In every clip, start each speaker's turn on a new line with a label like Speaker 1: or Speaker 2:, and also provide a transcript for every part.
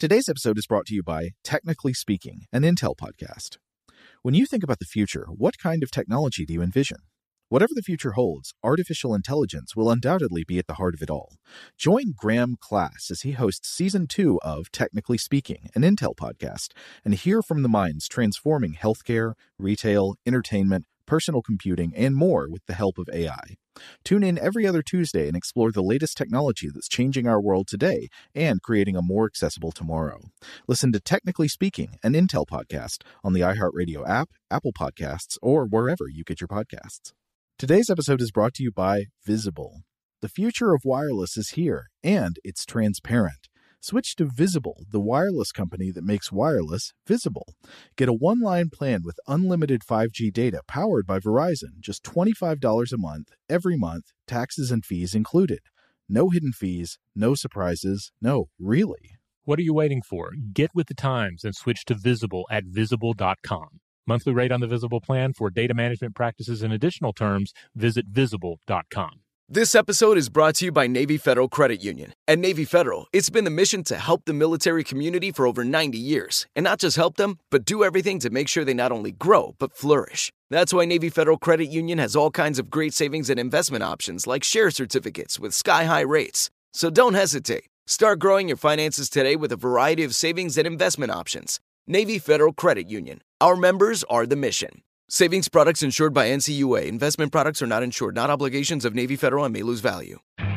Speaker 1: Today's episode is brought to you by Technically Speaking, an Intel podcast. When you think about the future, what kind of technology do you envision? Whatever the future holds, artificial intelligence will undoubtedly be at the heart of it all. Join Graham Class as he hosts Season 2 of Technically Speaking, an Intel podcast, and hear from the minds transforming healthcare, retail, entertainment, personal computing, and more with the help of AI. Tune in every other Tuesday and explore the latest technology that's changing our world today and creating a more accessible tomorrow. Listen to Technically Speaking, an Intel podcast on the iHeartRadio app, Apple Podcasts, or wherever you get your podcasts. Today's episode is brought to you by Visible. The future of wireless is here, and it's transparent. Switch to Visible, the wireless company that makes wireless visible. Get a one-line plan with unlimited 5G data powered by Verizon, just $25 a month, every month, taxes and fees included. No hidden fees, no surprises, no, really.
Speaker 2: What are you waiting for? Get with the times and switch to Visible at Visible.com. Monthly rate on the Visible plan for data management practices and additional terms, visit Visible.com.
Speaker 3: This episode is brought to you by Navy Federal Credit Union. At Navy Federal, it's been the mission to help the military community for over 90 years. And not just help them, but do everything to make sure they not only grow, but flourish. That's why Navy Federal Credit Union has all kinds of great savings and investment options like share certificates with sky-high rates. So don't hesitate. Start growing your finances today with a variety of savings and investment options. Navy Federal Credit Union. Our members are the mission. Savings products insured by NCUA. Investment products are not insured, not obligations of Navy Federal and may lose value.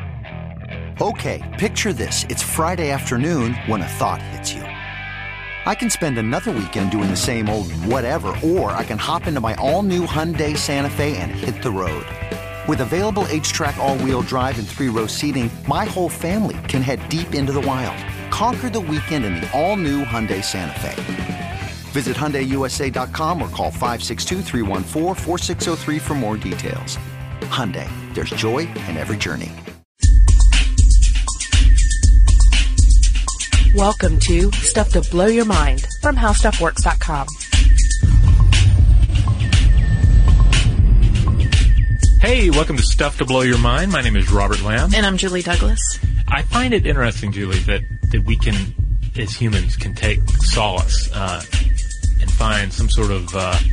Speaker 4: Okay, picture this. It's Friday afternoon when a thought hits you. I can spend another weekend doing the same old whatever, or I can hop into my all-new Hyundai Santa Fe and hit the road. With available H-Track all-wheel drive and 3-row seating, my whole family can head deep into the wild. Conquer the weekend in the all-new Hyundai Santa Fe. Visit HyundaiUSA.com or call 562-314-4603 for more details. Hyundai, there's joy in every journey.
Speaker 5: Welcome to Stuff to Blow Your Mind from HowStuffWorks.com.
Speaker 2: Hey, welcome to Stuff to Blow Your Mind. My name is Robert Lamb.
Speaker 5: And I'm Julie Douglas.
Speaker 2: I find it interesting, Julie, that we can, as humans, can take solace and find some sort of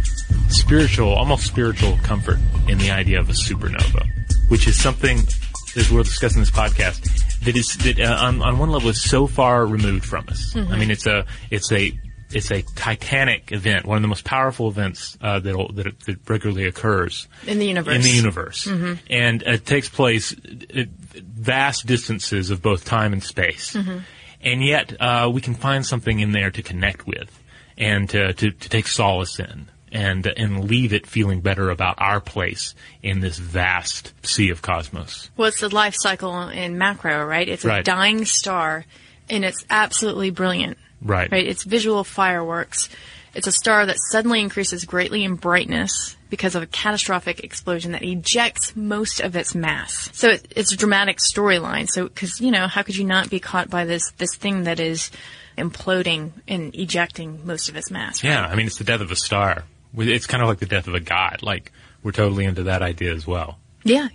Speaker 2: almost spiritual comfort in the idea of a supernova, which is something, as we'll discuss in this podcast, that on one level is so far removed from us. Mm-hmm. I mean, it's a titanic event, one of the most powerful events that regularly occurs
Speaker 5: in the universe.
Speaker 2: Mm-hmm. And it takes place at vast distances of both time and space. Mm-hmm. And yet, we can find something in there to connect with and to take solace in and leave it feeling better about our place in this vast sea of cosmos.
Speaker 5: Well, it's the life cycle in macro, right? It's a dying star, and it's absolutely brilliant.
Speaker 2: Right.
Speaker 5: It's visual fireworks. It's a star that suddenly increases greatly in brightness because of a catastrophic explosion that ejects most of its mass. So it's a dramatic storyline. So, because, how could you not be caught by this thing that is imploding and ejecting most of its mass, right?
Speaker 2: Yeah, I mean, it's the death of a star. It's kind of like the death of a god. Like, we're totally into that idea as well.
Speaker 5: Yeah.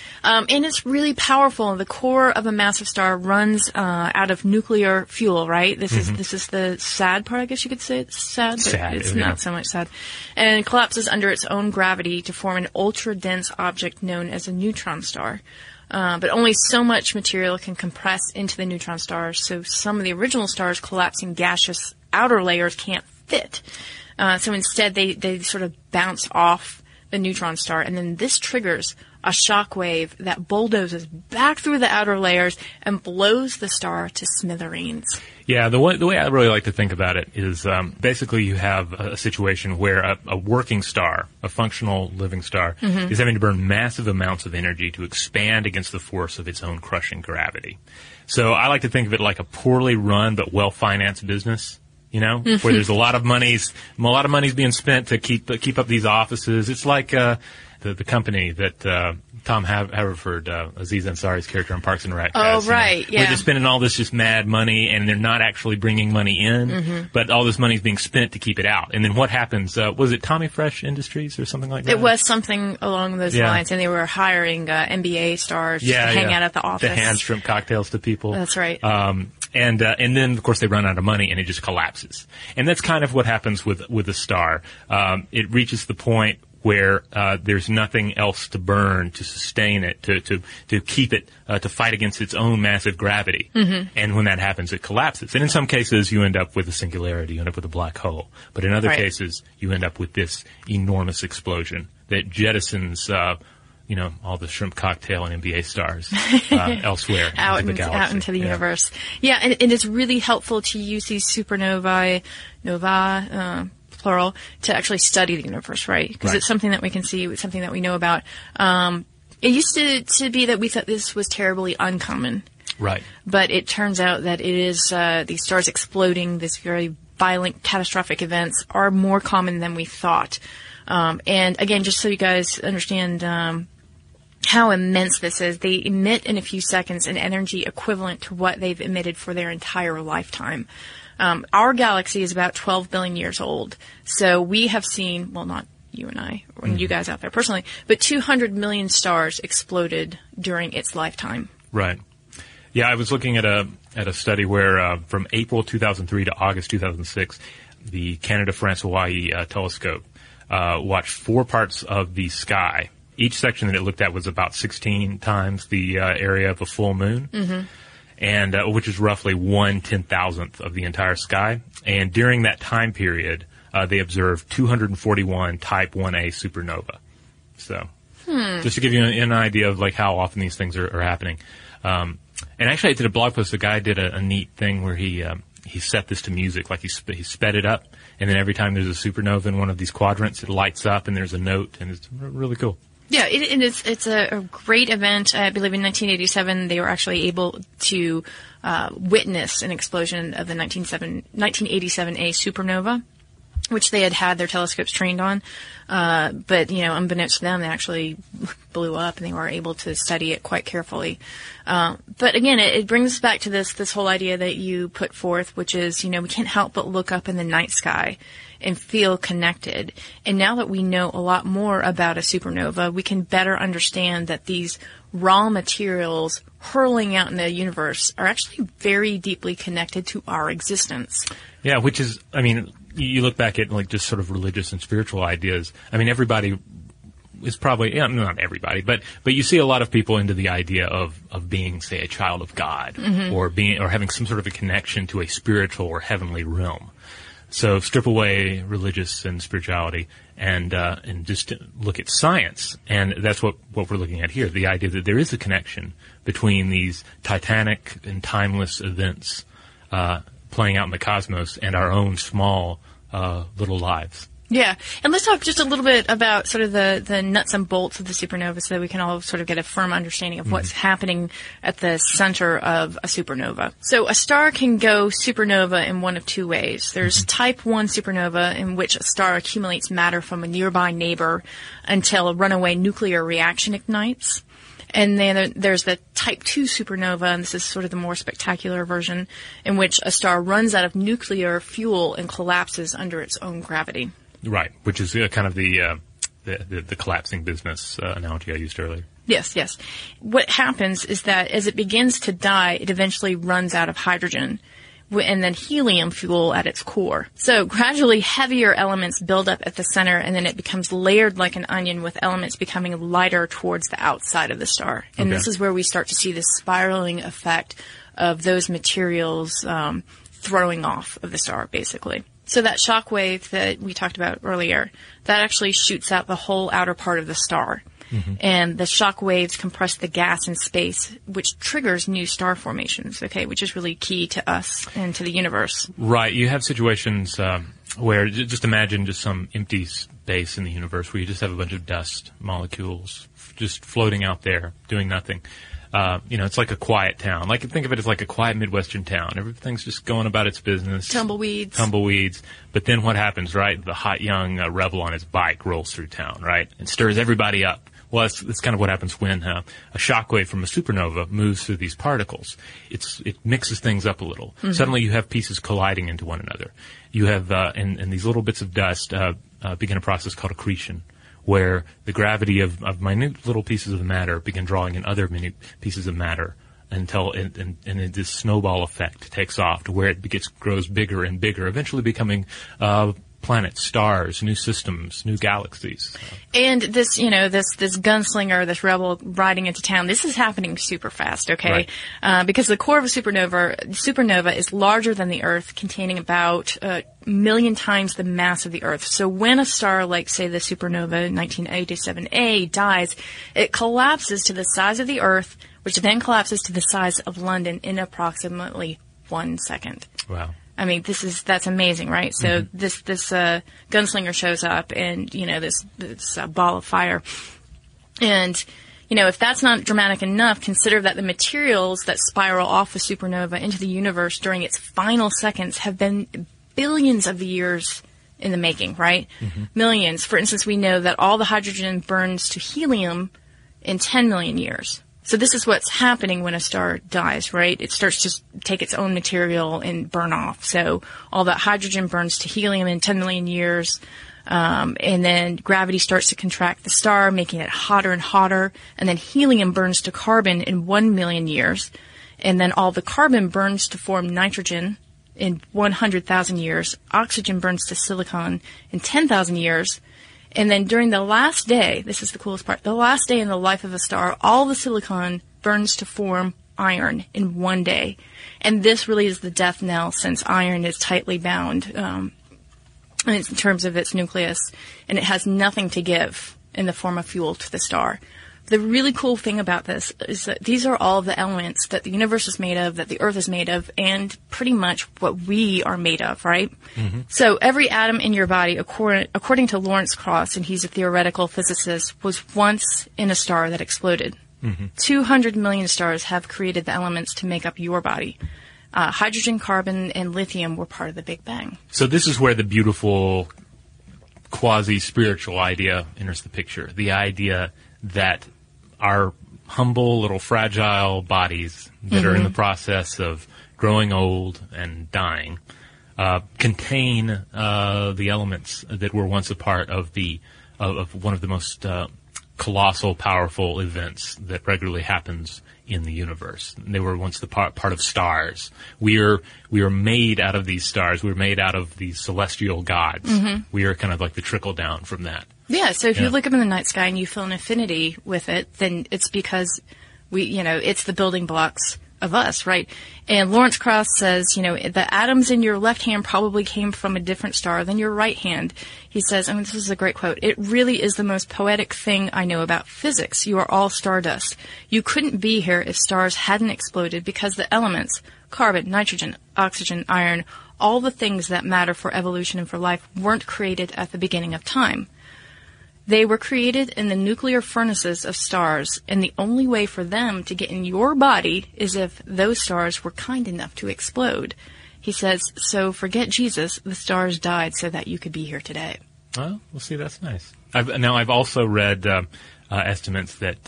Speaker 5: And it's really powerful. The core of a massive star runs out of nuclear fuel, right? This is the sad part, I guess you could say. It's sad, but it's not so much sad. And it collapses under its own gravity to form an ultra-dense object known as a neutron star. But only so much material can compress into the neutron star, so some of the original stars' collapsing gaseous outer layers can't fit. So instead, they sort of bounce off the neutron star, and then this triggers a shock wave that bulldozes back through the outer layers and blows the star to smithereens.
Speaker 2: Yeah, the way I really like to think about it is basically you have a situation where a working star, a functional living star, is having to burn massive amounts of energy to expand against the force of its own crushing gravity. So I like to think of it like a poorly run but well-financed business. Where there's a lot of money's being spent to keep up these offices. It's like the company that Tom Haverford, Aziz Ansari's character in Parks and Rec.
Speaker 5: Oh, right, yeah.
Speaker 2: Where they're spending all this just mad money, and they're not actually bringing money in, but all this money's being spent to keep it out. And then what happens? Was it Tommy Fresh Industries or something like that?
Speaker 5: It was something along those lines, and they were hiring NBA stars to hang out at the office.
Speaker 2: To hand shrimp cocktails to people.
Speaker 5: That's right.
Speaker 2: And then, of course, they run out of money and it just collapses. And that's kind of what happens with a star. It reaches the point where there's nothing else to burn to sustain it, to keep it, to fight against its own massive gravity. And when that happens, it collapses. And in some cases, you end up with a singularity, you end up with a black hole. But in other cases, you end up with this enormous explosion that jettisons all the shrimp cocktail and NBA stars elsewhere
Speaker 5: out
Speaker 2: into the galaxy.
Speaker 5: Out into the universe. Yeah, and it's really helpful to use these supernovae, plural, to actually study the universe, right? Because it's something that we can see, it's something that we know about. It used to be that we thought this was terribly uncommon.
Speaker 2: Right.
Speaker 5: But it turns out that it is these stars exploding, these very violent, catastrophic events are more common than we thought. And again, just so you guys understand how immense this is, they emit in a few seconds an energy equivalent to what they've emitted for their entire lifetime. Our galaxy is about 12 billion years old. So we have seen, well, not you and I, or you guys out there personally, but 200 million stars exploded during its lifetime.
Speaker 2: Right. Yeah, I was looking at a study where from April 2003 to August 2006, the Canada-France-Hawaii telescope watched 4 parts of the sky. Each section that it looked at was about 16 times the area of a full moon. And which is roughly 1/10,000th of the entire sky. And during that time period, they observed 241 Type 1a supernova. So, just to give you an idea of like how often these things are happening. And actually, I did a blog post. The guy did a neat thing where he set this to music, like he sped it up, and then every time there's a supernova in one of these quadrants, it lights up, and there's a note, and it's really cool.
Speaker 5: Yeah, it's a great event. I believe in 1987 they were actually able to witness an explosion of the 1987A supernova, which they had their telescopes trained on. But, unbeknownst to them, they actually blew up and they were able to study it quite carefully. But again, it brings us back to this whole idea that you put forth, which is, we can't help but look up in the night sky and feel connected. And now that we know a lot more about a supernova, we can better understand that these raw materials hurling out in the universe are actually very deeply connected to our existence.
Speaker 2: Yeah, which is, you look back at like just sort of religious and spiritual ideas. Everybody is probably, not everybody, but you see a lot of people into the idea of being, say, a child of God, or having some sort of a connection to a spiritual or heavenly realm. So strip away religious and spirituality and just look at science. And that's what we're looking at here. The idea that there is a connection between these titanic and timeless events, playing out in the cosmos and our own small, little lives.
Speaker 5: Yeah. And let's talk just a little bit about sort of the nuts and bolts of the supernova so that we can all sort of get a firm understanding of what's happening at the center of a supernova. So a star can go supernova in one of two ways. There's type 1 supernova, in which a star accumulates matter from a nearby neighbor until a runaway nuclear reaction ignites. And then there's the type 2 supernova, and this is sort of the more spectacular version, in which a star runs out of nuclear fuel and collapses under its own gravity.
Speaker 2: Right, which is kind of the collapsing business analogy I used earlier.
Speaker 5: Yes. What happens is that as it begins to die, it eventually runs out of hydrogen and then helium fuel at its core. So gradually heavier elements build up at the center, and then it becomes layered like an onion, with elements becoming lighter towards the outside of the star. And this is where we start to see this spiraling effect of those materials throwing off of the star, basically. So that shock wave that we talked about earlier, that actually shoots out the whole outer part of the star. And the shock waves compress the gas in space, which triggers new star formations, which is really key to us and to the universe. Right.
Speaker 2: You have situations where, just imagine just some empty space in the universe where you just have a bunch of dust molecules just floating out there, doing nothing. It's like a quiet town. Think of it as like a quiet Midwestern town. Everything's just going about its business. Tumbleweeds. But then what happens, right? The hot young rebel on his bike rolls through town, right? And stirs everybody up. Well, that's kind of what happens when a shockwave from a supernova moves through these particles. It mixes things up a little. Suddenly you have pieces colliding into one another. You have, and these little bits of dust begin a process called accretion, where the gravity of minute little pieces of matter begin drawing in other minute pieces of matter until and this snowball effect takes off to where it grows bigger and bigger, eventually becoming planets, stars, new systems, new galaxies.
Speaker 5: And this, this gunslinger, this rebel riding into town, this is happening super fast, okay?
Speaker 2: Right.
Speaker 5: Because the core of a supernova is larger than the Earth, containing about a million times the mass of the Earth. So when a star like, say, the supernova 1987A dies, it collapses to the size of the Earth, which then collapses to the size of London in approximately 1 second.
Speaker 2: Wow.
Speaker 5: I mean, that's amazing, right? So this gunslinger shows up, and this ball of fire, and if that's not dramatic enough, consider that the materials that spiral off a supernova into the universe during its final seconds have been billions of years in the making, right? Millions. For instance, we know that all the hydrogen burns to helium in 10 million years. So this is what's happening when a star dies, right? It starts to take its own material and burn off. So all that hydrogen burns to helium in 10 million years. And then gravity starts to contract the star, making it hotter and hotter. And then helium burns to carbon in 1 million years. And then all the carbon burns to form nitrogen in 100,000 years. Oxygen burns to silicon in 10,000 years. And then during the last day, this is the coolest part, the last day in the life of a star, all the silicon burns to form iron in 1 day. And this really is the death knell, since iron is tightly bound in terms of its nucleus, and it has nothing to give in the form of fuel to the star. The really cool thing about this is that these are all the elements that the universe is made of, that the Earth is made of, and pretty much what we are made of, right? So every atom in your body, according to Lawrence Krauss, and he's a theoretical physicist, was once in a star that exploded. 200 million stars have created the elements to make up your body. Hydrogen, carbon, and lithium were part of the Big Bang.
Speaker 2: So this is where the beautiful quasi-spiritual idea enters the picture. The idea that our humble, little fragile bodies that are in the process of growing old and dying contain the elements that were once a part of of one of the most colossal, powerful events that regularly happens in the universe. They were once the part of stars. We are made out of these stars. We're made out of these celestial gods. We are kind of like the trickle down from that.
Speaker 5: Yeah, so if you look up in the night sky and you feel an affinity with it, then it's because it's the building blocks of us, right? And Lawrence Krauss says, the atoms in your left hand probably came from a different star than your right hand. He says, this is a great quote, "It really is the most poetic thing I know about physics. You are all stardust. You couldn't be here if stars hadn't exploded, because the elements, carbon, nitrogen, oxygen, iron, all the things that matter for evolution and for life, weren't created at the beginning of time. They were created in the nuclear furnaces of stars, and the only way for them to get in your body is if those stars were kind enough to explode." He says, so forget Jesus, the stars died so that you could be here today.
Speaker 2: Well, see, that's nice. I've also read estimates that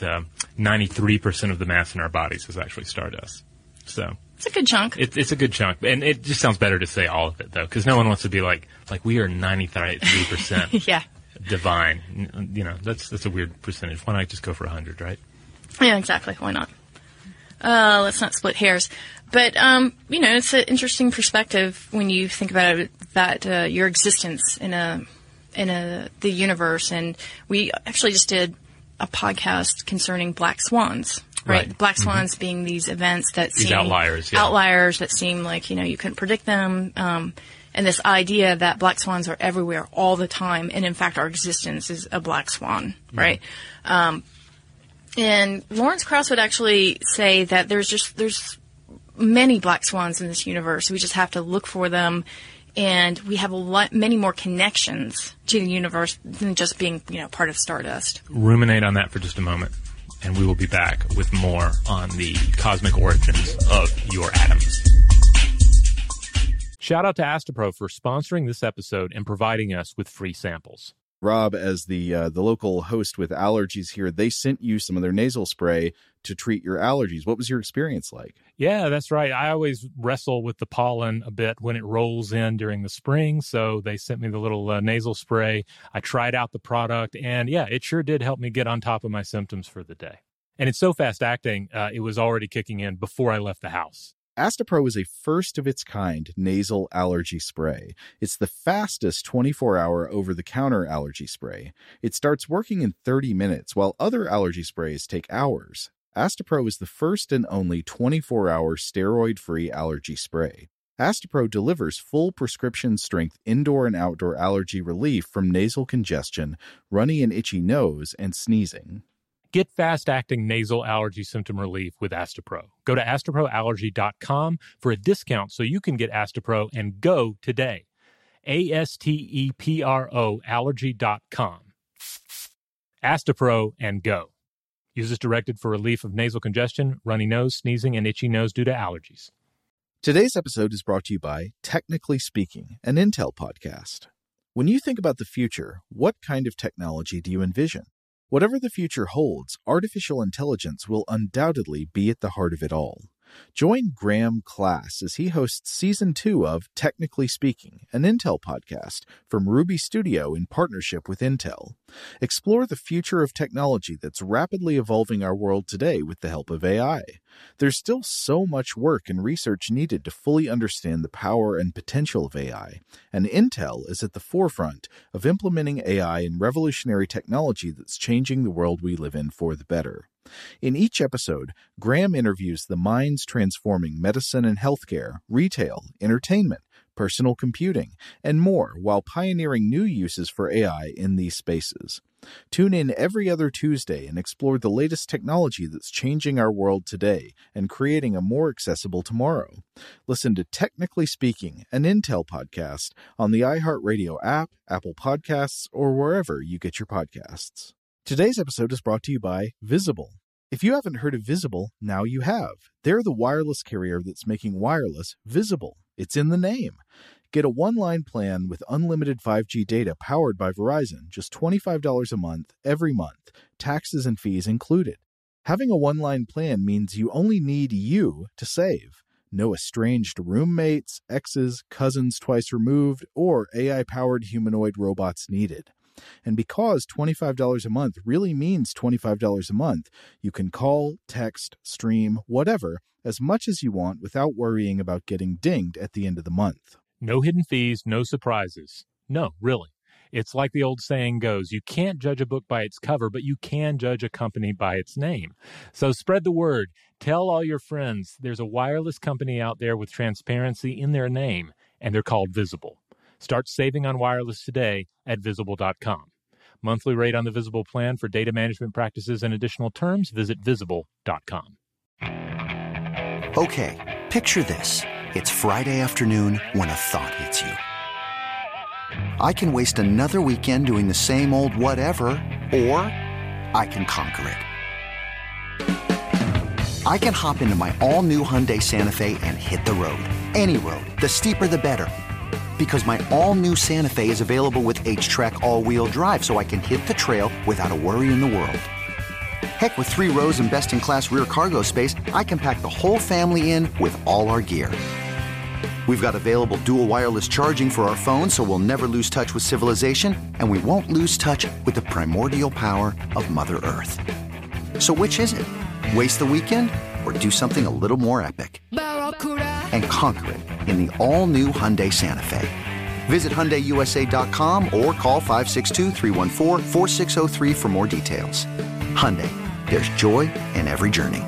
Speaker 2: 93% of the mass in our bodies is actually stardust. So
Speaker 5: it's a good chunk.
Speaker 2: It's a good chunk. And it just sounds better to say all of it, though, because no one wants to be like we are 93%.
Speaker 5: Yeah.
Speaker 2: Divine. That's a weird percentage. Why not just go for 100, right?
Speaker 5: Yeah, exactly. Why not? Let's not split hairs. But, it's an interesting perspective when you think about it, that your existence in the universe. And we actually just did a podcast concerning black swans, right? Black swans being these events that seem
Speaker 2: outliers
Speaker 5: that seem like, you couldn't predict them. And this idea that black swans are everywhere all the time, and in fact our existence is a black swan, right? And Lawrence Krauss would actually say that there's many black swans in this universe. We just have to look for them, and we have many more connections to the universe than just being, part of stardust.
Speaker 2: Ruminate on that for just a moment, and we will be back with more on the cosmic origins of your atoms. Shout out to Astepro for sponsoring this episode and providing us with free samples.
Speaker 1: Rob, as the local host with allergies here, they sent you some of their nasal spray to treat your allergies. What was your experience like?
Speaker 2: Yeah, that's right. I always wrestle with the pollen a bit when it rolls in during the spring, so they sent me the little nasal spray. I tried out the product, and yeah, it sure did help me get on top of my symptoms for the day. And it's so fast-acting, it was already kicking in before I left the house.
Speaker 1: Astepro is a first-of-its-kind nasal allergy spray. It's the fastest 24-hour over-the-counter allergy spray. It starts working in 30 minutes, while other allergy sprays take hours. Astepro is the first and only 24-hour steroid-free allergy spray. Astepro delivers full prescription-strength indoor and outdoor allergy relief from nasal congestion, runny and itchy nose, and sneezing.
Speaker 2: Get fast-acting nasal allergy symptom relief with Astepro. Go to asteproallergy.com for a discount so you can get Astepro and go today. ASTEPRO allergy.com. Astepro and go. Use as directed for relief of nasal congestion, runny nose, sneezing, and itchy nose due to allergies.
Speaker 1: Today's episode is brought to you by Technically Speaking, an Intel podcast. When you think about the future, what kind of technology do you envision? Whatever the future holds, artificial intelligence will undoubtedly be at the heart of it all. Join Graham Class as he hosts Season 2 of Technically Speaking, an Intel podcast from Ruby Studio in partnership with Intel. Explore the future of technology that's rapidly evolving our world today with the help of AI. There's still so much work and research needed to fully understand the power and potential of AI, and Intel is at the forefront of implementing AI in revolutionary technology that's changing the world we live in for the better. In each episode, Graham interviews the minds transforming medicine and healthcare, retail, entertainment, personal computing, and more while pioneering new uses for AI in these spaces. Tune in every other Tuesday and explore the latest technology that's changing our world today and creating a more accessible tomorrow. Listen to Technically Speaking, an Intel podcast on the iHeartRadio app, Apple Podcasts, or wherever you get your podcasts. Today's episode is brought to you by Visible. If you haven't heard of Visible, now you have. They're the wireless carrier that's making wireless visible. It's in the name. Get a one-line plan with unlimited 5G data powered by Verizon, just $25 a month, every month, taxes and fees included. Having a one-line plan means you only need you to save. No estranged roommates, exes, cousins twice removed, or AI-powered humanoid robots needed. And because $25 a month really means $25 a month, you can call, text, stream, whatever, as much as you want without worrying about getting dinged at the end of the month.
Speaker 2: No hidden fees, no surprises. No, really. It's like the old saying goes, you can't judge a book by its cover, but you can judge a company by its name. So spread the word. Tell all your friends there's a wireless company out there with transparency in their name, and they're called Visible. Start saving on wireless today at Visible.com. Monthly rate on the Visible plan for data management practices and additional terms, visit Visible.com.
Speaker 4: Okay, picture this. It's Friday afternoon when a thought hits you. I can waste another weekend doing the same old whatever, or I can conquer it. I can hop into my all-new Hyundai Santa Fe and hit the road. Any road. The steeper, the better. Because my all-new Santa Fe is available with H-Track all-wheel drive, so I can hit the trail without a worry in the world. Heck, with 3 rows and best-in-class rear cargo space, I can pack the whole family in with all our gear. We've got available dual wireless charging for our phones, so we'll never lose touch with civilization, and we won't lose touch with the primordial power of Mother Earth. So which is it? Waste the weekend or do something a little more epic? And conquer it in the all-new Hyundai Santa Fe. Visit HyundaiUSA.com or call 562-314-4603 for more details. Hyundai, there's joy in every journey.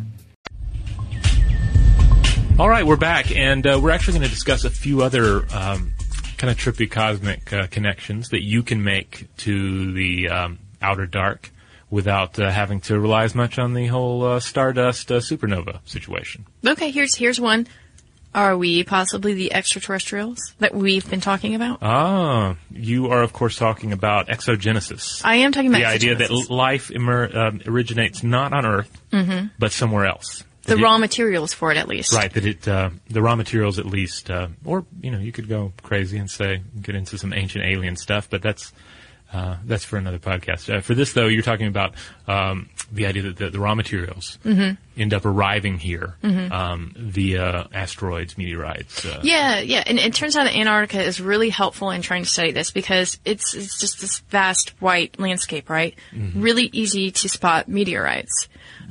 Speaker 2: All right, we're back, and we're actually going to discuss a few other kind of trippy cosmic connections that you can make to the outer dark without having to rely as much on the whole stardust supernova situation.
Speaker 5: Okay, here's one. Are we possibly the extraterrestrials that we've been talking about?
Speaker 2: Ah, you are, of course, talking about exogenesis.
Speaker 5: I am talking about
Speaker 2: the idea that life originates not on Earth, but somewhere else.
Speaker 5: The raw materials for it, at least.
Speaker 2: Right, that the raw materials, at least, or, you could go crazy and get into some ancient alien stuff, but that's for another podcast. For this, though, you're talking about the idea that the raw materials end up arriving here via asteroids, meteorites.
Speaker 5: Yeah, and it turns out that Antarctica is really helpful in trying to study this because it's just this vast white landscape, right? Really easy to spot meteorites.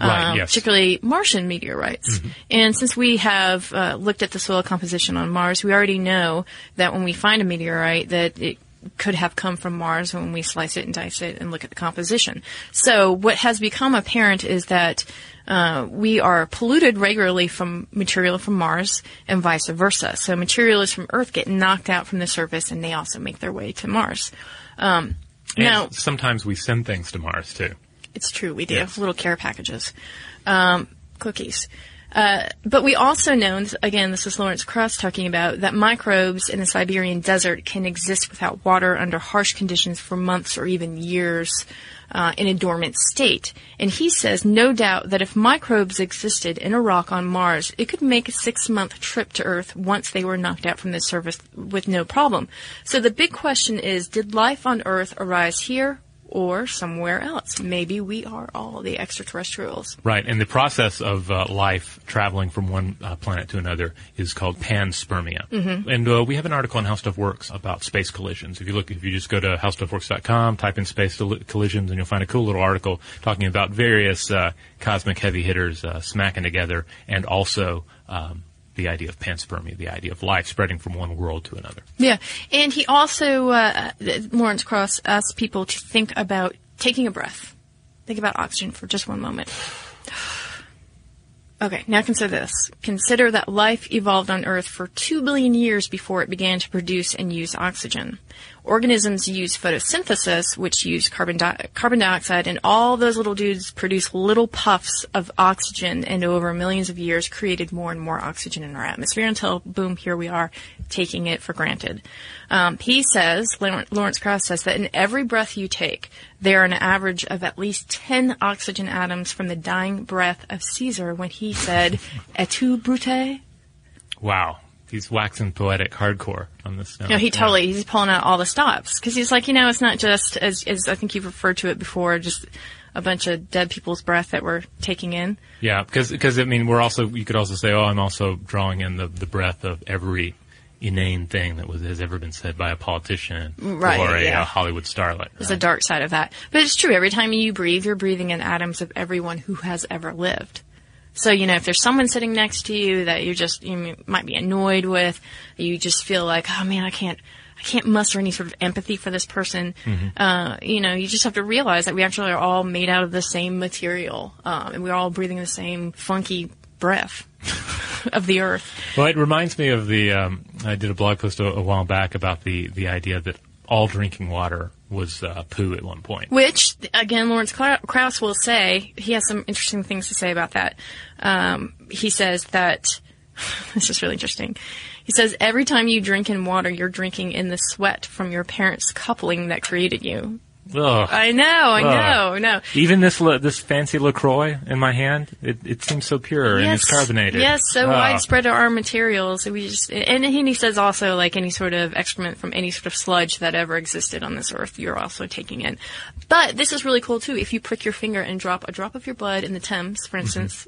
Speaker 2: Right, yes.
Speaker 5: Particularly Martian meteorites. Mm-hmm. And since we have looked at the soil composition on Mars, we already know that when we find a meteorite that it could have come from Mars when we slice it and dice it and look at the composition. So what has become apparent is that we are polluted regularly from material from Mars and vice versa. So materials from Earth get knocked out from the surface and they also make their way to Mars. Now,
Speaker 2: sometimes we send things to Mars too.
Speaker 5: It's true, we do.
Speaker 2: Yes.
Speaker 5: Little care packages. Cookies. But we also know, again, this is Lawrence Krauss talking about, that microbes in the Siberian desert can exist without water under harsh conditions for months or even years in a dormant state. And he says, no doubt that if microbes existed in a rock on Mars, it could make a 6-month trip to Earth once they were knocked out from the surface with no problem. So the big question is, did life on Earth arise here or somewhere else? Maybe we are all the extraterrestrials.
Speaker 2: Right, and the process of life traveling from one planet to another is called panspermia. Mm-hmm. And we have an article on How Stuff Works about space collisions. If you just go to howstuffworks.com, type in space collisions, and you'll find a cool little article talking about various cosmic heavy hitters smacking together, and also the idea of panspermia, the idea of life spreading from one world to another.
Speaker 5: Yeah, and he also, Lawrence Krauss, asks people to think about taking a breath. Think about oxygen for just one moment. Okay, now consider this. Consider that life evolved on Earth for 2 billion years before it began to produce and use oxygen. Organisms use photosynthesis, which use carbon dioxide, and all those little dudes produce little puffs of oxygen, and over millions of years created more and more oxygen in our atmosphere until, boom, here we are, taking it for granted. He says, Lawrence Krauss says, that in every breath you take, there are an average of at least 10 oxygen atoms from the dying breath of Caesar when he said, "Et tu, Brute?"
Speaker 2: Wow. He's waxing poetic hardcore on this now.
Speaker 5: No, he's pulling out all the stops. Because he's like, it's not just, as I think you've referred to it before, just a bunch of dead people's breath that we're taking in.
Speaker 2: Yeah, because I mean, you could also say, I'm also drawing in the breath of every inane thing that has ever been said by a politician or a Hollywood starlet. Right?
Speaker 5: There's a dark side of that. But it's true. Every time you breathe, you're breathing in atoms of everyone who has ever lived. So, if there's someone sitting next to you that you might be annoyed with, you just feel like, oh man, I can't muster any sort of empathy for this person. Mm-hmm. You just have to realize that we actually are all made out of the same material, and we're all breathing the same funky breath of the earth.
Speaker 2: Well, it reminds me of I did a blog post a while back about the idea that all drinking water was poo at one point.
Speaker 5: Which, again, Lawrence Krauss will say, he has some interesting things to say about that. He says that, this is really interesting, he says, every time you drink in water, you're drinking in the sweat from your parents' coupling that created you.
Speaker 2: Ugh.
Speaker 5: I know.
Speaker 2: Even this fancy LaCroix in my hand, it seems so pure and it's carbonated.
Speaker 5: Yes, so widespread are our materials. And he says also, like any sort of excrement from any sort of sludge that ever existed on this earth, you're also taking in. But this is really cool too. If you prick your finger and drop a drop of your blood in the Thames, for instance,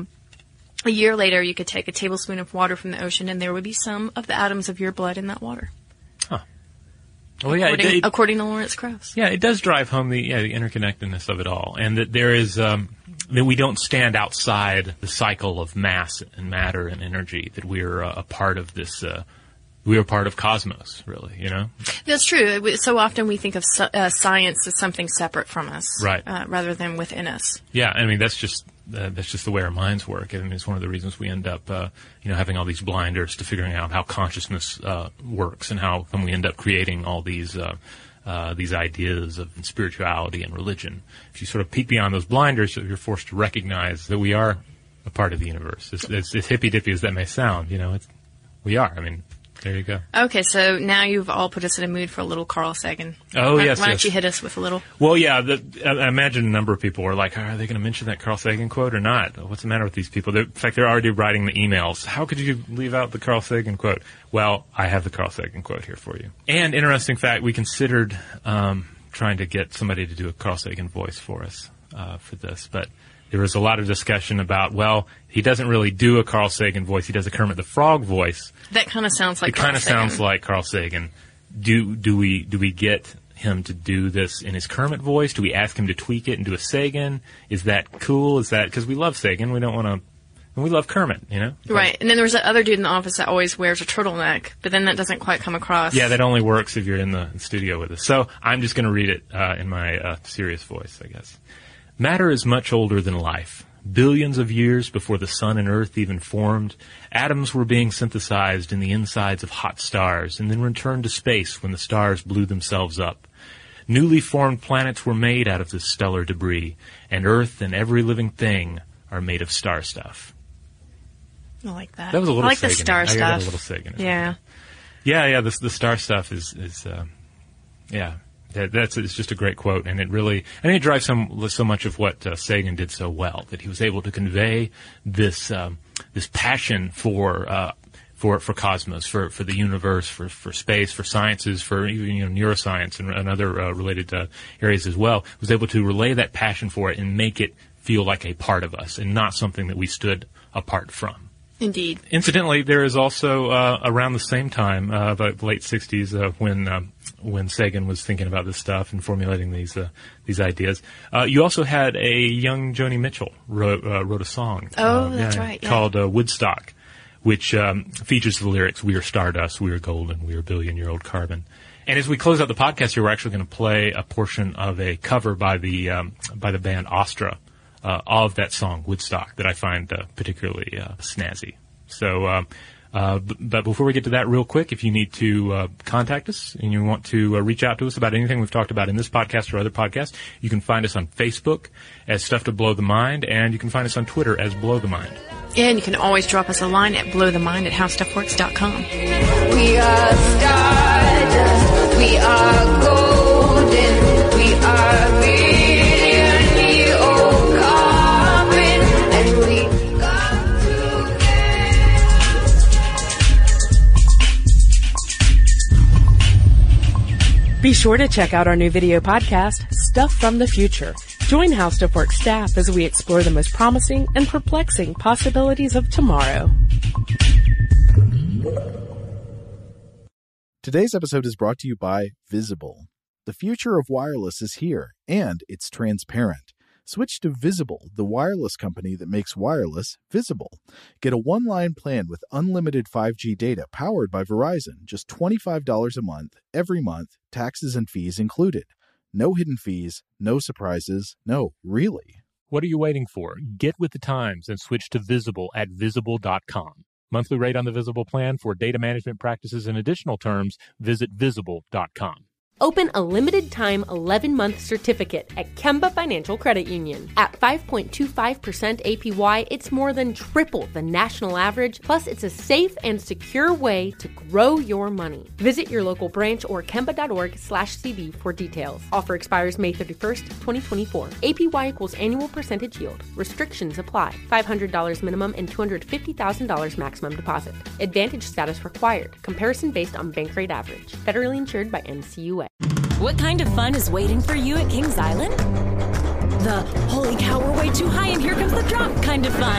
Speaker 5: a year later you could take a tablespoon of water from the ocean and there would be some of the atoms of your blood in that water.
Speaker 2: Huh. Well,
Speaker 5: according to Lawrence Krauss.
Speaker 2: Yeah, it does drive home the interconnectedness of it all, and that there is that we don't stand outside the cycle of mass and matter and energy. That we are a part of this. We are part of cosmos, really.
Speaker 5: That's true. So often we think of science as something separate from us,
Speaker 2: right?
Speaker 5: Rather than within us.
Speaker 2: Yeah, I mean that's just the way our minds work. I mean, it's one of the reasons we end up, having all these blinders to figuring out how consciousness works, and how come we end up creating all these ideas of spirituality and religion. If you sort of peek beyond those blinders, you're forced to recognize that we are a part of the universe. As hippy-dippy as that may sound, we are. I mean, there you go.
Speaker 5: Okay, so now you've all put us in a mood for a little Carl Sagan.
Speaker 2: Oh, yes.
Speaker 5: Why don't you hit us with a little?
Speaker 2: Well, yeah, I imagine a number of people were like, are they going to mention that Carl Sagan quote or not? What's the matter with these people? In fact, they're already writing the emails. How could you leave out the Carl Sagan quote? Well, I have the Carl Sagan quote here for you. And interesting fact, we considered trying to get somebody to do a Carl Sagan voice for us for this, but there was a lot of discussion about, well, he doesn't really do a Carl Sagan voice. He does a Kermit the Frog voice.
Speaker 5: That kind of sounds like
Speaker 2: Carl Sagan. It kind of sounds like Carl Sagan. Do we get him to do this in his Kermit voice? Do we ask him to tweak it and do a Sagan? Is that cool? Is that because we love Sagan? We don't want to. And we love Kermit, you know?
Speaker 5: Right. And then there's that other dude in the office that always wears a turtleneck, but then that doesn't quite come across.
Speaker 2: Yeah, that only works if you're in the studio with us. So I'm just going to read it in my serious voice, I guess. Matter is much older than life. Billions of years before the sun and earth even formed, atoms were being synthesized in the insides of hot stars and then returned to space when the stars blew themselves up. Newly formed planets were made out of this stellar debris, and Earth and every living thing are made of star stuff.
Speaker 5: I like that.
Speaker 2: That was a little
Speaker 5: I like
Speaker 2: Sagan.
Speaker 5: the star stuff.
Speaker 2: I got a little Sagan.
Speaker 5: Yeah.
Speaker 2: Yeah. The star stuff is it's just a great quote, and it really, I think it drives so much of what Sagan did so well, that he was able to convey this passion for cosmos, for the universe, for space, for sciences, for even neuroscience and other related areas as well. Was able to relay that passion for it and make it feel like a part of us and not something that we stood apart from.
Speaker 5: Indeed.
Speaker 2: Incidentally, there is also around the same time, the late '60s, when Sagan was thinking about this stuff and formulating these ideas. You also had a young Joni Mitchell wrote a song.
Speaker 5: Oh, that's right. Yeah.
Speaker 2: Called Woodstock, which features the lyrics, "We are stardust, we are golden, we are billion-year-old carbon." And as we close out the podcast here, we're actually going to play a portion of a cover by the band Astra. Of that song, Woodstock, that I find particularly snazzy. So, but before we get to that real quick, if you need to contact us and you want to reach out to us about anything we've talked about in this podcast or other podcasts, you can find us on Facebook as Stuff to Blow the Mind, and you can find us on Twitter as Blow the Mind.
Speaker 5: And you can always drop us a line at blowthemind@howstuffworks.com.
Speaker 6: We are stardust, we are golden, we are billion-year-old carbon, and we got
Speaker 7: to Be sure to check out our new video podcast, Stuff from the Future. Join How Stuff Works staff as we explore the most promising and perplexing possibilities of tomorrow.
Speaker 1: Today's episode is brought to you by Visible. The future of wireless is here, and it's transparent. Switch to Visible, the wireless company that makes wireless visible. Get a one-line plan with unlimited 5G data powered by Verizon, just $25 a month, every month, taxes and fees included. No hidden fees, no surprises, no, really.
Speaker 2: What are you waiting for? Get with the times and switch to Visible at Visible.com. Monthly rate on the Visible plan for data management practices and additional terms, visit Visible.com.
Speaker 8: Open a limited-time 11-month certificate at Kemba Financial Credit Union. At 5.25% APY, it's more than triple the national average, plus it's a safe and secure way to grow your money. Visit your local branch or kemba.org/cb for details. Offer expires May 31st, 2024. APY equals annual percentage yield. Restrictions apply. $500 minimum and $250,000 maximum deposit. Advantage status required. Comparison based on bank rate average. Federally insured by NCUA.
Speaker 9: What kind of fun is waiting for you at Kings Island? The holy cow, we're way too high and here comes the drop kind of fun.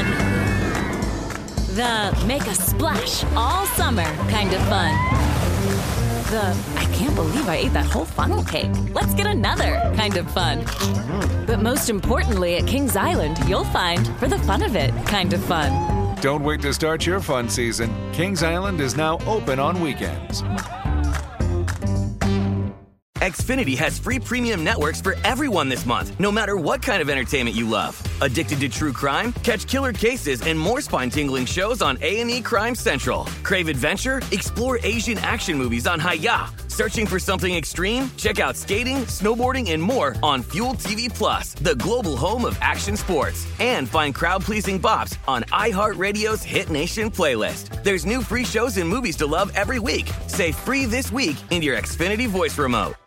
Speaker 9: The make a splash all summer kind of fun. The I can't believe I ate that whole funnel cake. Let's get another kind of fun. But most importantly at Kings Island, you'll find for the fun of it kind of fun.
Speaker 10: Don't wait to start your fun season. Kings Island is now open on weekends.
Speaker 3: Xfinity has free premium networks for everyone this month, no matter what kind of entertainment you love. Addicted to true crime? Catch killer cases and more spine-tingling shows on A&E Crime Central. Crave adventure? Explore Asian action movies on Hi-Ya. Searching for something extreme? Check out skating, snowboarding, and more on Fuel TV Plus, the global home of action sports. And find crowd-pleasing bops on iHeartRadio's Hit Nation playlist. There's new free shows and movies to love every week. Say free this week in your Xfinity voice remote.